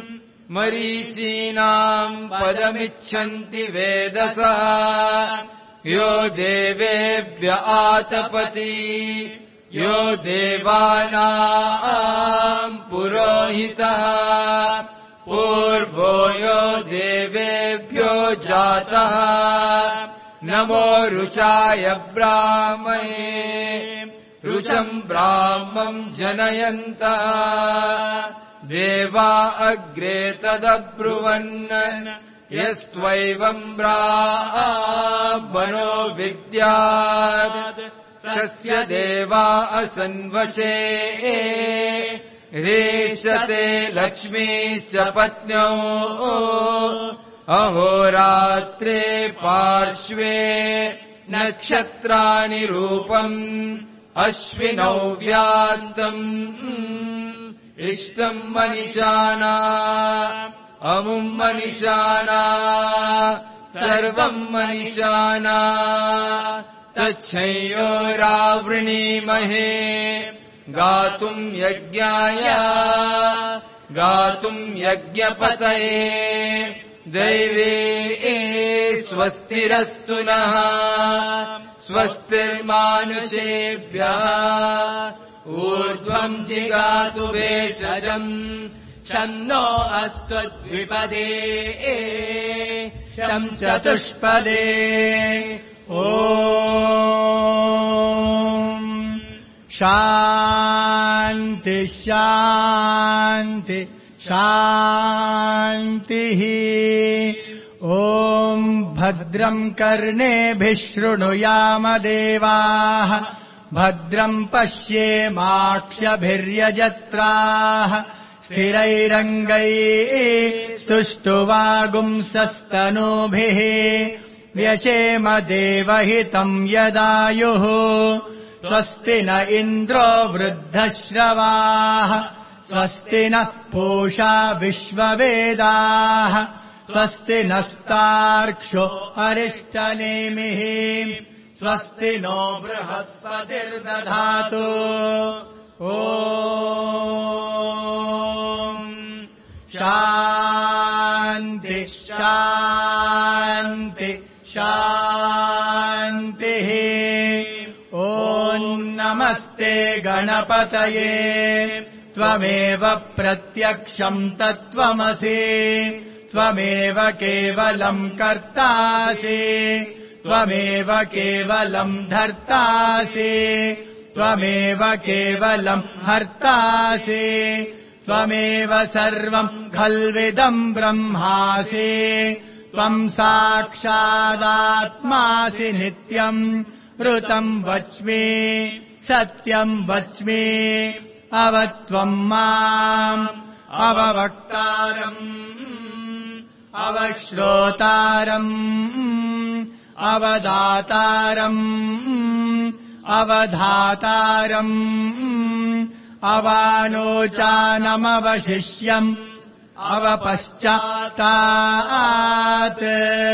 मरीचीनाम् पदमिच्छन्ति वेदसा यो देवेभ्य आतपति यो देवानाम् पुरोहितः पूर्वो यो देवेभ्यो जातः नमो रुचाय ब्राह्मणे रुचम् ब्राह्मम् जनयन्तः देवा अग्रे तदब्रुवन् यस्त्वैवम् ब्राह्मणो विद्यात् तस्य देवा असन्वशे रेशते लक्ष्मीश्च पत्न्यौ अहोरात्रे पार्श्वे नक्षत्राणि रूपम् अश्विनौ व्यान्तम् इष्टम् मनिषाना अमुम् मनिषाना सर्वम् मनिषाना तच्छयोरावृणीमहे गातुम् यज्ञाय गातुम् यज्ञपतये दैवे स्वस्तिरस्तु नः स्वस्तिर्मानुषेभ्यः ऊर्ध्वम् जिगातु भेषजम् शन्नो अस्त्वद्विपदे शं चतुष्पदे ॐ शान्ति शान्ति शान्तिः ॐ भद्रम् कर्णेभिः शृणुयाम देवाः भद्रम् पश्येमाक्षभिर्यजत्राः स्थिरैरङ्गैः स्तुष्टुवागुंसस्तनूभिः व्यशेम देवहितम् यदायुः स्वस्ति न इन्द्रो वृद्धश्रवाः स्वस्ति नः पूषा विश्ववेदाः स्वस्ति नस्तार्क्ष्यो अरिष्टनेमिः स्वस्ति नो बृहस्पतिर्दधातु ॐ शान्ति शान्ति शान्तिः ॐ नमस्ते गणपतये त्वमेव प्रत्यक्षम् तत्त्वमसि त्वमेव केवलम् कर्तासि त्वमेव केवलम् धर्तासि त्वमेव केवलम् हर्तासि त्वमेव सर्वम् खल्विदम् ब्रह्मासि त्वम् साक्षादात्मासि नित्यम् ऋतम् वच्मि सत्यम् वच्मि अवत्वम् माम् अववक्तारम् अवश्रोतारम् अवदातारम् अवधातारम् अवानोचानमवशिष्यम् अवपश्चात्तात्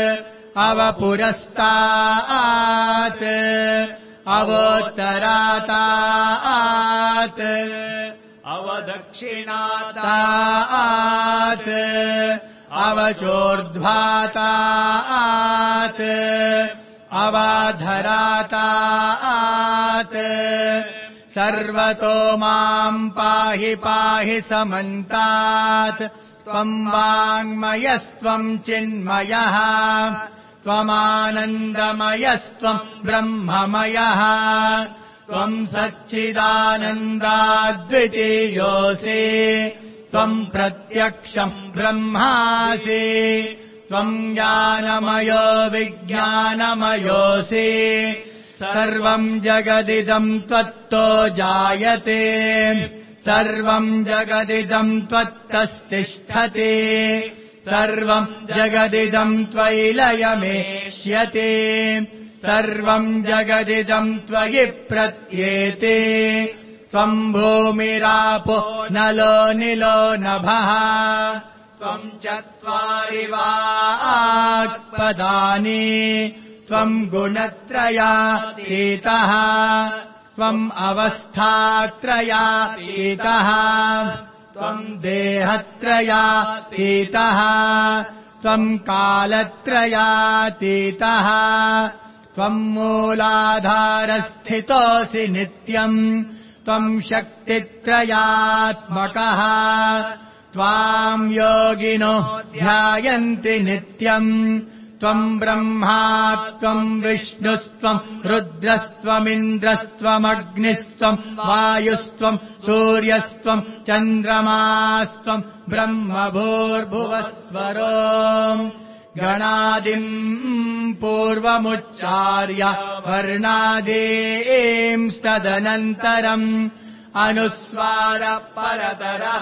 अवपुरस्तात् अवोत्तरातात् अवदक्षिणातात् अवचोर्ध्वातात् अवाधरातात् सर्वतो माम् पाहि पाहि समन्तात् त्वम् वाङ्मयस्त्वम् चिन्मयः त्वमानन्दमयस्त्वम् ब्रह्ममयः त्वम् सच्चिदानन्दाद्वितीयोऽसि त्वम् प्रत्यक्षम् ब्रह्मासि त्वम् ज्ञानमयो विज्ञानमयोऽसि सर्वम् जगदिदम् त्वत्तो जायते सर्वम् जगदिदम् त्वत्तस्तिष्ठति सर्वम् जगदिदम् त्वयि लयमेष्यति सर्वम् जगदिदम् त्वयि प्रत्येते त्वम् भूमिरापो नलो निलो नभः त्वम् चत्वारि वाक्पदानि त्वम् गुणत्रयातीतः त्वम् अवस्थात्रयातीतः त्वम् देहत्रयातीतः त्वम् कालत्रयातीतः त्वम् मूलाधारस्थितोऽसि नित्यम् त्वम् शक्तित्रयात्मकः त्वाम् योगिनो ध्यायन्ति नित्यम् त्वम् ब्रह्मा त्वम् विष्णुस्त्वम् रुद्रस्त्वमिन्द्रस्त्वमग्निस्त्वम् वायुस्त्वम् सूर्यस्त्वम् चन्द्रमास्त्वम् ब्रह्म भूर्भुवस्वरो गणादिम् पूर्वमुच्चार्य वर्णादींस्तदनन्तरम् अनुस्वार परतरः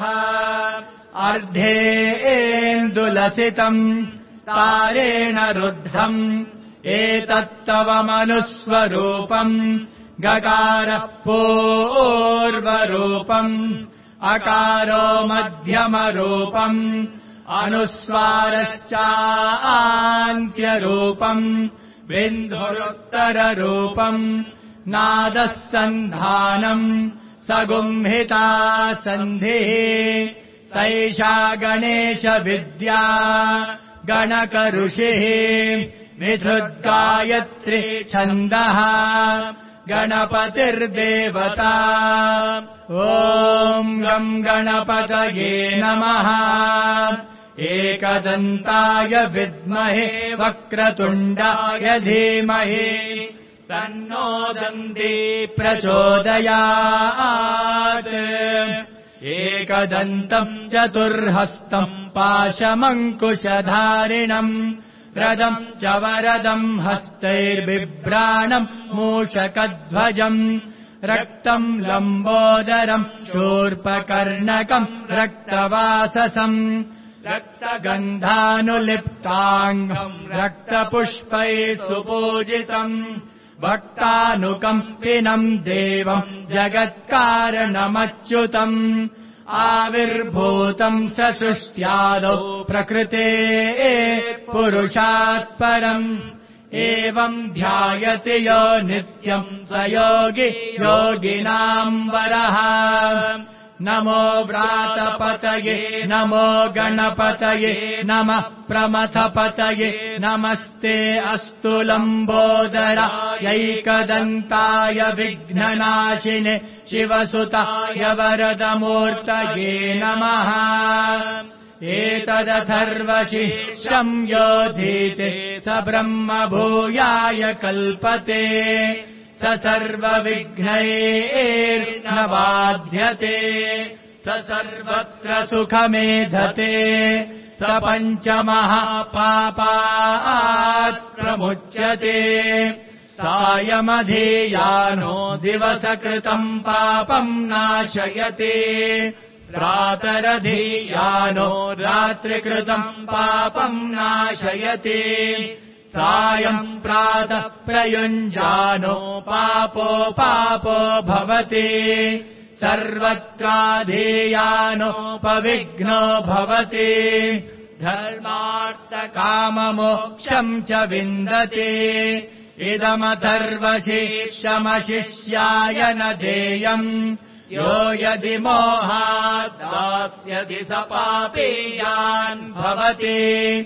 अर्धेन्दुलसितम् तारेण रुद्धम् एतत्तव मनुस्वरूपम् गकारः पूर्वरूपम् अकारो मध्यमरूपम् अनुस्वारश्चान्त्यरूपम् बिन्धुरुत्तररूपम् नादः सन्धानम् सगुम्हिता सन्धिः सैषा गणेशविद्या गणकऋषिः विधृद्गायत्री छन्दः गणपतिर्देवता ॐ गं गणपतये नमः एकदन्ताय विद्महे वक्रतुण्डाय धीमहि तन्नो दन्ती प्रचोदयात् एकदन्तम् चतुर्हस्तम् पाशमङ्कुशधारिणम् रदम् च वरदम् हस्तैर्बिभ्राणम् मूषकध्वजम् रक्तम् लम्बोदरम् शूर्पकर्णकम् रक्तवाससम् रक्तगन्धानुलिप्ताङ्गम् रक्तपुष्पैः सुपूजितम् भक्तानुकम्पिनम् देवम् जगत्कारणमच्युतम् आविर्भूतम् स सृष्ट्यादौ प्रकृते पुरुषात् परम् एवम् ध्यायति यो नित्यम् स योगी योगिनाम् वरः नमो व्रातपतये नमो गणपतये नमः प्रमथपतये नमस्ते अस्तु लम्बोदरायैकदन्ताय विघ्ननाशिने शिवसुताय वरदमूर्तये नमः एतदथर्वशीर्षम् योधीते स ब्रह्मभूयाय कल्पते स सर्वविघ्नैर्न बाध्यते स सर्वत्र सुखमेधते स पञ्चमहापापात् प्रमुच्यते सायमधीयानो दिवसकृतम् पापम् नाशयते प्रातरधीयानो रात्रिकृतम् पापम् नाशयते सायम् प्रातः प्रयुञ्जानो पापो भवति सर्वत्राधीयानोपविघ्नो भवति धर्मार्थकाममोक्षम् च विन्दते इदमथर्वशीर्षमशिष्याय न देयम् यो यदि मोहात् दास्यति स पापेयान् भवति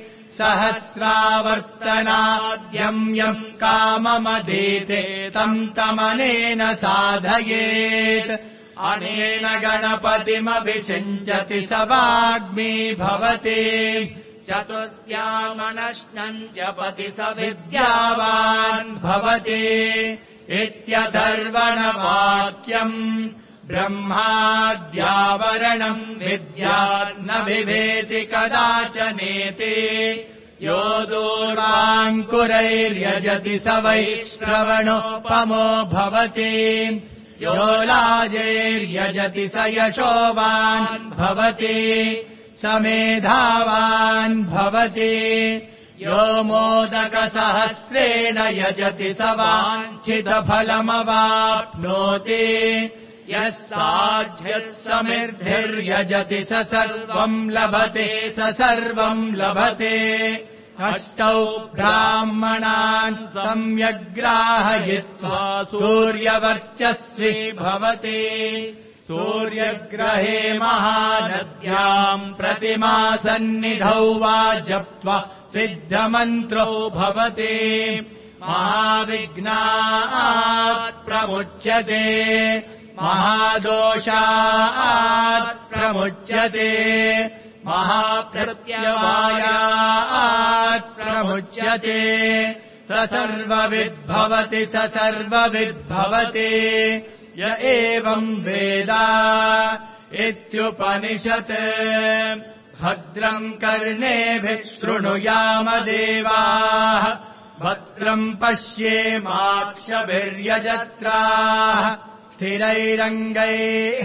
सहस्रावर्तनाद्यम् यम् काममधीते तम् तमनेन साधयेत् अनेन गणपतिमभिषिञ्चति स वाग्मी भवति चतुर्थ्यामनश्नम् जपति स विद्यावान् भवति इत्यथर्वणवाक्यम् ब्रह्माद्यावरणम् विद्यान्न विवेति कदाचनेति यो दूर्वाङ्कुरैर्यजति स वै श्रवणोपमो भवति यो लाजैर्यजति स यशोवान् भवति स मेधावान् भवति यो मोदकसहस्रेण यजति स वाञ्छितफलमवाप्नोति यः साध्यः समिर्धिर्यजति स सर्वम् लभते स सर्वम् लभते अष्टौ ब्राह्मणान् सम्यग्राहयित्वा सूर्यवर्चस्वी भवति सूर्यग्रहे महानद्याम् प्रतिमासन्निधौ वा जप्त्वा सिद्धमन्त्रो भवति महाविघ्नात् प्रमुच्यते महादोषात् प्रमुच्यते महाप्रत्यवायात् प्रमुच्यते स सर्वविद्भवति स सर्वविद्भवति य एवम् वेद इत्युपनिषत् भद्रम् कर्णेभिः शृणुयाम देवाः भद्रम् पश्येमाक्षभिर्यजत्राः स्थिरैरङ्गैः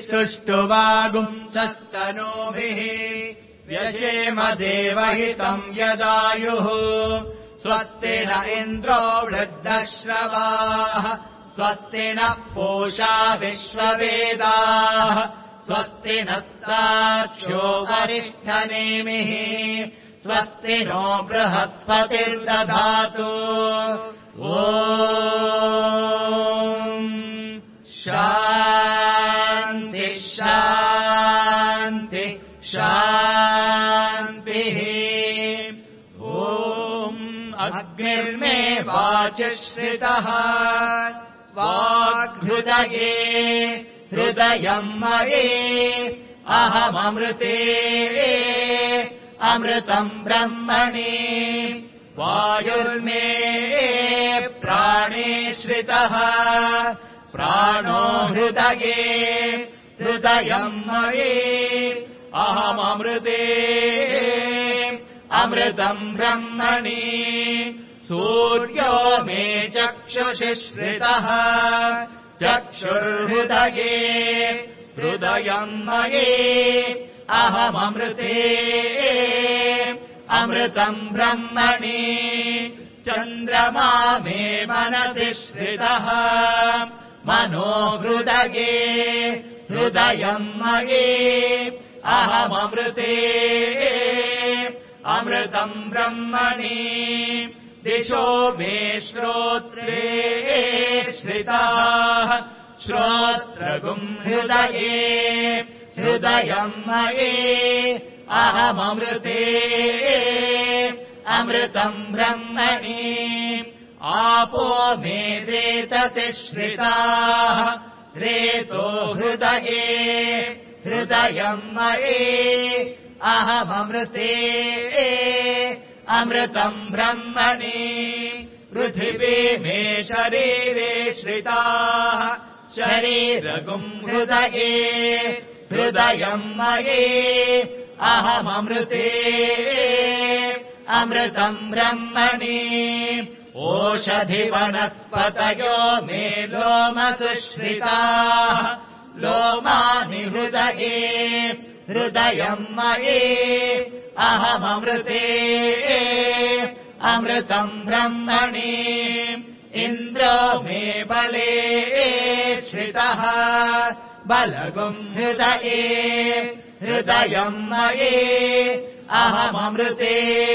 सुष्ठुवागुंसस्तनूभिः व्यशेम देवहितम् यदायुः स्वस्ति न इन्द्रो वृद्धश्रवाः स्वस्ति नः पूषा विश्ववेदाः स्वस्ति नस्तार्क्ष्यो वरिष्ठनेमिः स्वस्ति नो बृहस्पतिर्दधातु ॐ शान्ति शान्तिः। ॐ अग्निर्मे वाचश्रितः वाग्हृदये हृदयम् मये अहममृते अमृतम् ब्रह्मणि वायुर्मे प्राणे श्रितः प्राणो हृदये हृदयम् मये अहममृते अमृतम् ब्रह्मणि सूर्यो मे चक्षुषि श्रितः चक्षुर्हृदये हृदयम् मये अहममृते अमृतम् ब्रह्मणि चन्द्रमा मे मनसि श्रितः मनो हृदये हृदयम् मये अहममृते अमृतम् ब्रह्मणि दिशो मे श्रोत्रे श्रिताः श्रोत्रगुम् हृदये हृदयम् मये अहममृते अमृतम् ब्रह्मणि आपो मे रेतसि श्रिताः रेतो हृदये हृदयम् मये अहममृते अमृतम् ब्रह्मणि पृथिवी मे शरीरे श्रिताः शरीरगुम् हृदये हृदयम् मये अहममृते अमृतम् ब्रह्मणि ओषधिवनस्पतयो मे लोमसुश्रिताः लोमानि हृदये हृदयम् मये अहममृते अमृतम् ब्रह्मणि इन्द्रो मे बले श्रितः बलगुम् हृदये हृदयम् मये अहममृते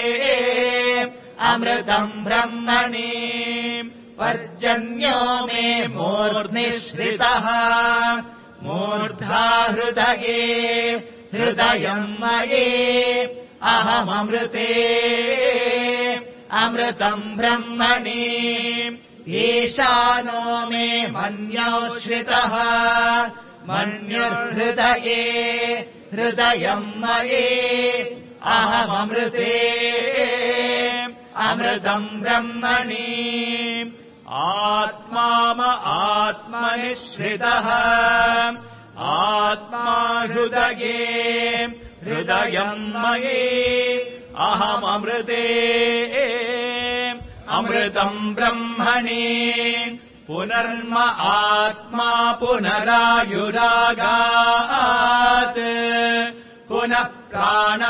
अमृतम् ब्रह्मणि पर्जन्यो मे मूर्ध्नि श्रितः मूर्धा हृदये हृदयम् मये अहममृते अमृतम् ब्रह्मणि ईशानो मे मन्यो श्रितः मन्युर्हृदये हृदयम् मये अहममृते अमृतम् ब्रह्मणि आत्माम आत्मनि श्रितः आत्मा हृदये हृदयम् मये अहममृते अमृतम् ब्रह्मणि पुनर्म आत्मा पुनरायुरागात् पुनः प्राणः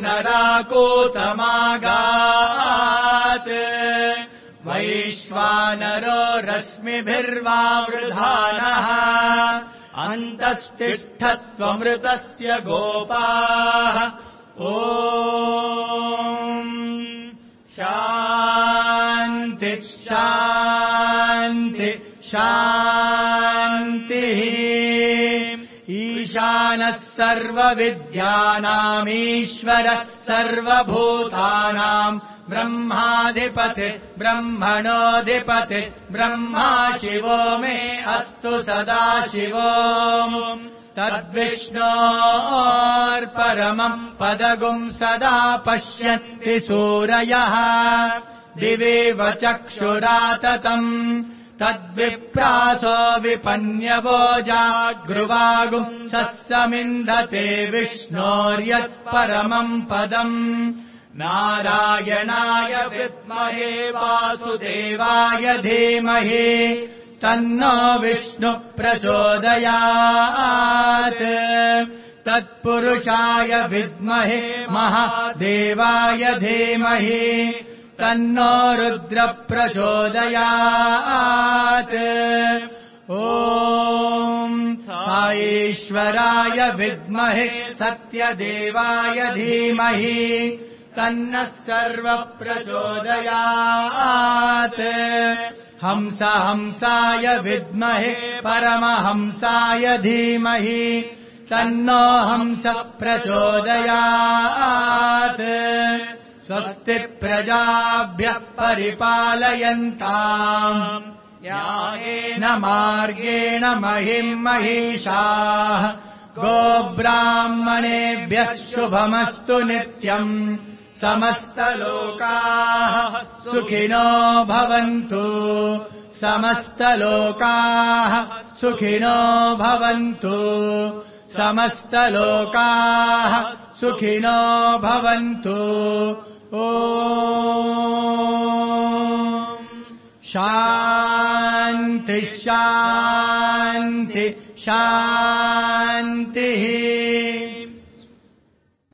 पुनराकूतमागात् वैश्वानरो रश्मिभिर्वावृधानः अन्तस्तिष्ठत्वमृतस्य गोपाः ॐ शान्ति शान्ति शान्तिः ईशानः सर्वविद्यानामीश्वरः सर्वभूतानाम् ब्रह्माधिपति ब्रह्मणोऽधिपति ब्रह्मा शिवो मे अस्तु सदा शिवो तद्विष्णोर्परमम् पदगुम् सदा पश्यन्ति सूरयः दिवेव चक्षुराततम् तद्विप्रासो विपन्यवो जागृवागुम् सस्तमिन्धते विष्णोर्यत्परमम् पदम् नारायणाय विद्महे वासुदेवाय धीमहि तन्नो विष्णुः प्रचोदयात् तत्पुरुषाय विद्महे महादेवाय धीमहि तन्नो रुद्रः प्रचोदयात् ॐ साईश्वराय विद्महे सत्यदेवाय धीमहि तन्नः सर्वः प्रचोदयात् हंसाय विद्महे परमहंसाय धीमहि तन्नो हंसः प्रचोदयात् स्वस्ति प्रजाभ्यः परिपालयन्ताम् न्यायेन मार्गेण महिम् महिषाः गोब्राह्मणेभ्यः शुभमस्तु नित्यम् समस्तलोकाः सुखिनो भवन्तु समस्तलोकाः सुखिनो भवन्तु समस्तलोकाः सुखिनो भवन्तु ॐ शान्ति शान्ति शान्तिः।